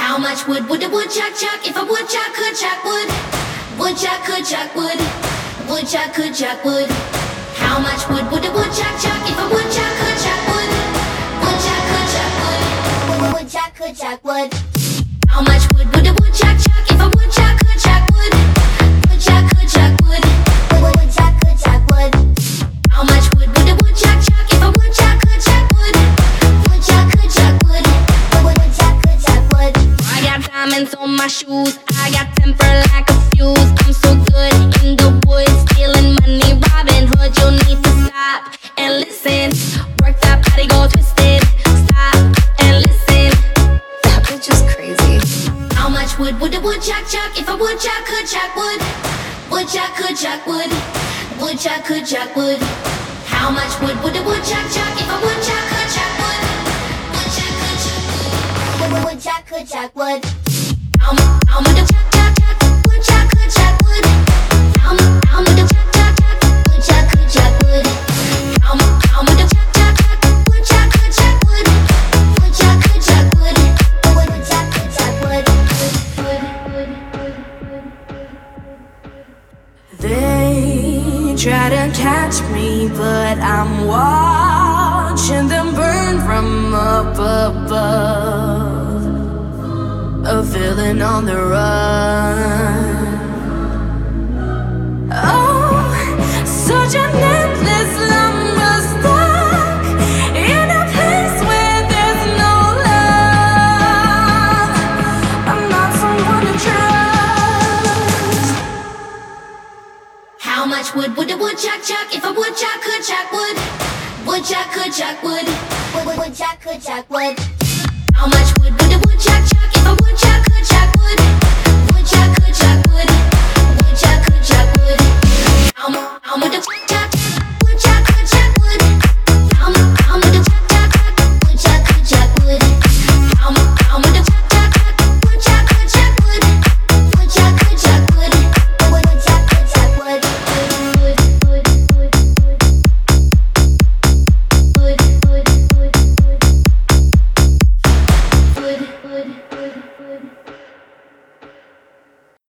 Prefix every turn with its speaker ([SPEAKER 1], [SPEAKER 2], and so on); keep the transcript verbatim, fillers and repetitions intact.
[SPEAKER 1] How much wood would a woodchuck chuck if a woodchuck could chuck wood? Woodchuck could chuck wood. Woodchuck could chuck wood. How much wood would a woodchuck chuck if a woodchuck could chuck wood? Woodchuck could chuck wood. Woodchuck could chuck wood. How much wood would a woodchuck chuck if a woodchuck could chuck wood? Woodchuck could chuck wood. Woodchuck could chuck wood. How much wood would a woodchuck chuck if a woodchuck could chuck wood? Woodchuck could chuck wood. Woodchuck could chuck wood. I got diamonds on my shoes. I got temper like a fuse. I'm so good in the woods, stealing money, Robin Hood. You'll need to stop and listen. Work that body, go twisted. Stop and listen. That bitch is crazy. How much wood would a woodchuck chuck if a woodchuck could chuck wood? Woodchuck could chuck wood. Woodchuck could chuck wood. How much wood would a woodchuck chuck if a woodchuck could chuck wood? Woodchuck could chuck wood. Woodchuck could chuck wood. How much? How much? Chuck chuck chuck. Woodchuck could chuck wood. How much? How much? Chuck chuck chuck. Woodchuck could chuck wood. How much? How much? Chuck chuck chuck. Woodchuck could chuck wood. Woodchuck could chuck wood. Woodchuck could chuck wood.
[SPEAKER 2] They try to catch me, but I'm watching them burn from up above. A villain on the run. Oh, such an endless lumber stuck in a place where there's no love. I'm not someone to trust.
[SPEAKER 1] How much wood would a woodchuck chuck if a woodchuck could chuck wood? Woodchuck could chuck wood. Woodchuck could chuck wood. How much wood would a woodchuck chuck if a woodchuck could chuck wood? Woodchuck could chuck wood. Woodchuck could chuck wood. How much? How much?